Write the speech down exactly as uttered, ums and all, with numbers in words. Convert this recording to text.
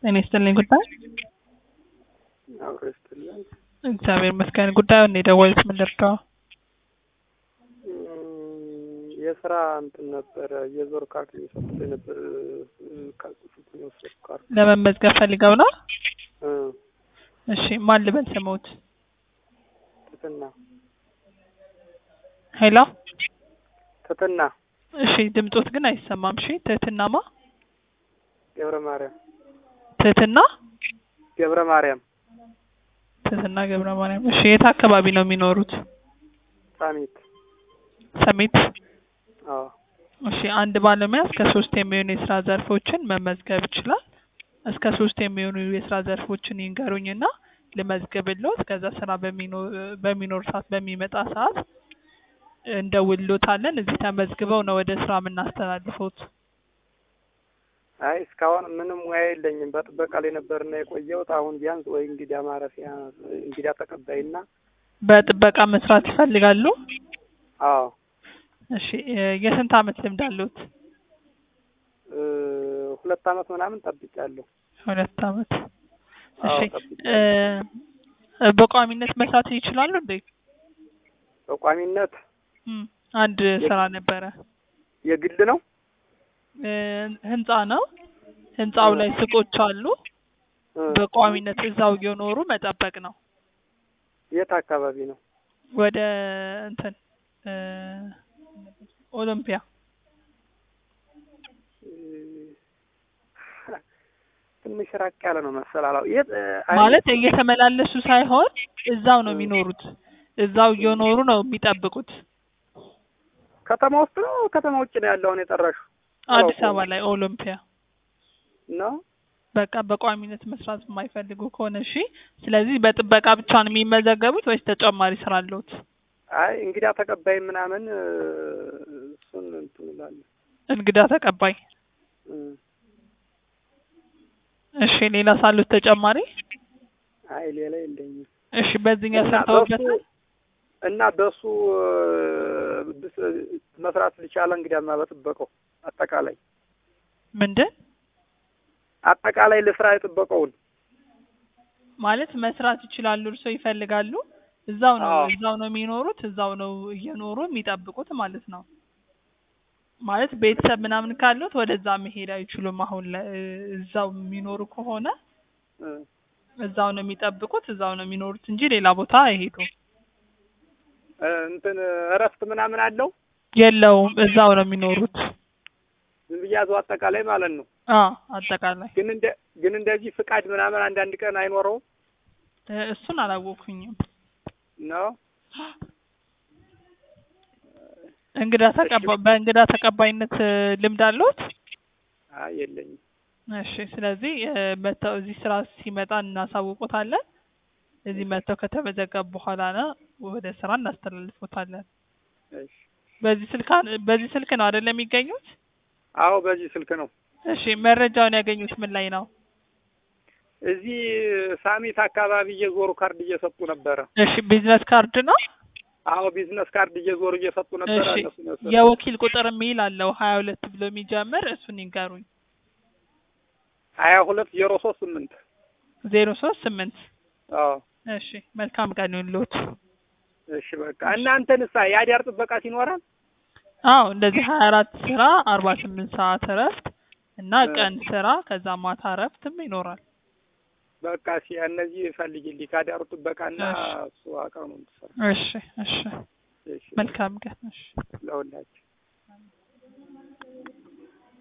እኔ ስትልኝ ጉዳይ አውረስትልኝ እግዚአብሔር ይመስገን። ጉዳዩን ነው የደወሉት። ምን ልርዳው? የስራ እንትን ነበር የዞር ካርድ እየሰጡኝ ነበር። ካልኩት ነው ካርድ ለመመዝገብ ፈልገው ነው? እ እሺ ማን ልበል ስሞት? ትትና ሄሎ ትትና። እሺ ድምጾት ግን አይሰማም። እሺ ትትናማ? ገብረ ማርያም ትትና ገብረ ማርያም ትትና ገብረ ማርያም። እሺ የት አካባቢ ነው የሚኖሩት? ሳሚት ሰሚት። አዎ እሺ አንድ ባለሙያ እስከ ሶስት የሚሆኑ የስራ ዘርፎችን መመዝገብ ይችላል። እስከ ሶስት የሚሆኑ የስራ ዘርፎችን ይንገሩኝና ልመዝግብልዎት። ከዛ ስራ በሚኖር በሚኖር ሰዓት በሚመጣ ሰዓት እንደውልዎታለን። እዚህ ተመዝግበው ነው ወደ ስራ የምናስተላልፈውት። አይ እስካሁን ምንም ሙያ የለኝም። በጥበቃ ላይ ነበርና የቆየሁት። አሁን ቢያንስ ወይ እንግዳ ማረፊያ እንግዳ ተቀባይና በጥበቃ መስራት ይፈልጋሉ? አዎ። እሺ የስንት አመት ልምድ አለዎት? እ ሁለት አመት ምናምን ጠብቄያለሁ። ሁለት አመት። እሺ አዎ እ በቋሚነት መስራት ይችላሉ እንዴ? በቋሚነት እም አንድ ስራ ነበረ። የግል ነው? እ ህንጻ ነው። ህንጻው ላይ ሱቆች አሉ። በቋሚነት እዛው እየኖሩ መጠበቅ ነው። የት አካባቢ ነው? ወደ እንትን እ ኦሎምፒያ። ትንሽ ራቅ ያለ ነው መሰላል። የት ማለት እየተመላለሱ ሳይሆን እዛው ነው የሚኖሩት። እዛው እየኖሩ ነው የሚጠብቁት። ከተማ ውስጥ ነው? ከተማ ውጭ ነው ያለው? አሁን የጠራሽው አዲስ አበባ ላይ ኦሎምፒያ ነው። በቃ በቋሚነት መስራት የማይፈልጉ ከሆነ እሺ። ስለዚህ በጥበቃ ብቻ ነው የሚመዘገቡት ወይስ ተጨማሪ ስራ አለዎት? አይ እንግዳ ተቀባይ ምናምን እሱን እንትን እላለሁ። እንግዳ ተቀባይ። እ እሺ ሌላ ሳሉት ተጨማሪ? አይ ሌላ የለኝም። እሺ በዚህኛው ሰርተውበታል? እና በሱ መስራት ልቻለ እንግዲያማ በጥበቀው አጠቃላይ ምንድን አጠቃላይ ለስራ የጥበቀውን ማለት መስራት ይችላሉ? እርሶ ይፈልጋሉ? እዛው ነው አዎ። እዛው ነው የሚኖሩት? እዛው ነው እየኖሩ የሚጠብቁት ማለት ነው? ማለት ቤተሰብ ምናምን ካሉት ወደዛ መሄድ አይችሉም። አሁን እዛው የሚኖሩ ከሆነ እ እዛው ነው የሚጠብቁት፣ እዛው ነው የሚኖሩት እንጂ ሌላ ቦታ አይሄዱም። እንትን እረፍት ምናምን አለው? የለውም። እዛው ነው የሚኖሩት። ዝም ብያዘው አጠቃላይ ማለት ነው? አዎ አጠቃላይ። ግን እንደ ግን እንደዚህ ፍቃድ ምናምን አንዳንድ ቀን አይኖረውም? እሱን አላወኩኝም ነው። እንግዳ ተቀባይ በእንግዳ ተቀባይነት ልምድ አለዎት? አይ የለኝም። እሺ ስለዚህ መተው እዚህ ስራ ሲመጣ እናሳውቆታለን። እዚህ መተው ከተመዘገቡ በኋላ ነው ወደ ስራ እናስተላልፎታለን። እሺ በዚህ ስልክ በዚህ ስልክ ነው አይደል የሚገኙት? አዎ በዚህ ስልክ ነው። እሺ መረጃውን ያገኙት ምን ላይ ነው? እዚህ ሳሚት አካባቢ እየዞሩ ካርድ እየሰጡ ነበረ። እሺ ቢዝነስ ካርድ ነው? አዎ ቢዝነስ ካርድ እየዞሩ እየሰጡ ነበረ። እሺ እነሱ ነው የወኪል ቁጥር የሚል አለው ሀያ ሁለት ብሎ የሚጀምር እሱን ይንገሩኝ። ሀያ ሁለት ዜሮ ሶስት ስምንት ዜሮ ሶስት ስምንት አዎ እሺ መልካም ቀን ይሁንልዎት። እሺ በቃ እናንተንሳ የአዳር ጥበቃ ሲኖራል? አዎ እንደዚህ ሀያ አራት ስራ አርባ ስምንት ሰዓት እረፍት እና ቀን ስራ ከዛ ማታ እረፍትም ይኖራል። በቃ እሺ እነዚህ ፈልጊልኝ ከአዳሩ ጥበቃና እሱ አቀኑ። እሺ እሺ መልካም ቀን። እሺ ለሁላችሁ